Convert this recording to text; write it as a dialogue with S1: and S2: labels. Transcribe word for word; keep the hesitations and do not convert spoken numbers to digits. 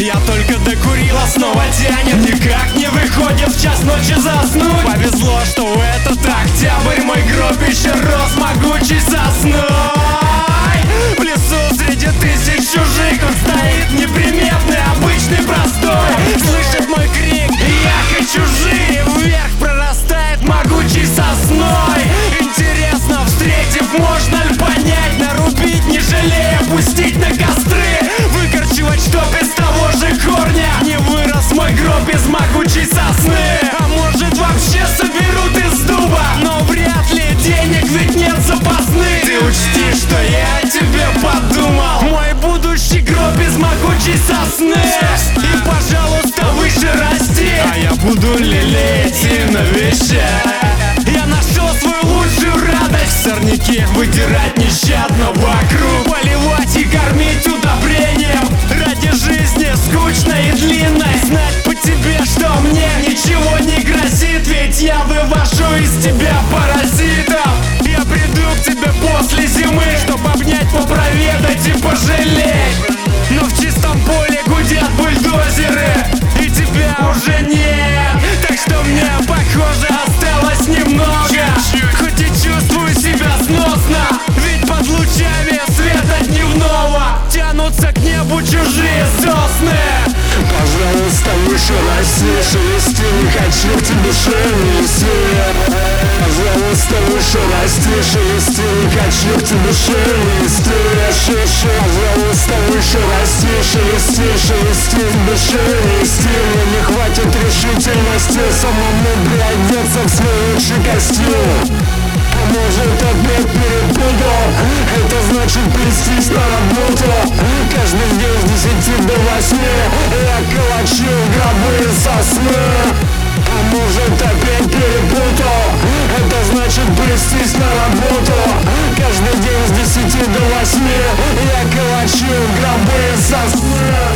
S1: Я только докурила, снова тянет, никак не выходит в час ночи заснуть. Повезло, что в этот октябрь мой гроб еще рос могучей сосной. В лесу среди тысяч чужих он стоит неприметный, обычный, простой. Слышит мой крик, я хочу жить, вверх прорастает могучей сосной. Интересно, встретив, можно ли понять, нарубить не жалея, пустить на костры, выкорчевать, чтоб из того же корня не вырос мой гроб из могучей сосны. А может вообще соберут из дуба, но вряд ли, денег ведь нет запасных. Ты учти, что я о тебе подумал, мой будущий гроб из могучей сосны. И пожалуйста выше расти, а я буду лелеять и навещать. Я нашел свою лучшую радость, сорняки вытирать нещадно вокруг, поливать и кормить удобрением. Ради жизни скучной и длинной знать по тебе, что мне ничего не грозит, ведь я вывожу из тебя паразитов. Я приду к тебе после зимы, чтоб обнять, попроведать и пожалеть. Но в чистом поле гудят бульдозеры, и тебя уже нет. Так что мне, похоже, осталось немного, хоть и чувствую себя сносно, ведь под лучами света дневного тянутся к небу чужие сосны.
S2: Пожалуйста, выше расти, шелести, не хочу к тебе шелести. Пожалуйста, выше расти, шелести, не хочу к тебе шелести. Шиш, пожалуйста, выше расти, шелести, шелести, тебе шелести. Мне не хватит решительности самому приодеться в свой лучший костюм. А может опять перепутал, это значит плестись на работу. Каждый день с десяти до восьми я калачу гробы из сосны. А может опять перепутал, это значит плестись на работу. Каждый день с десяти до восьми я калачу гробы из сосны.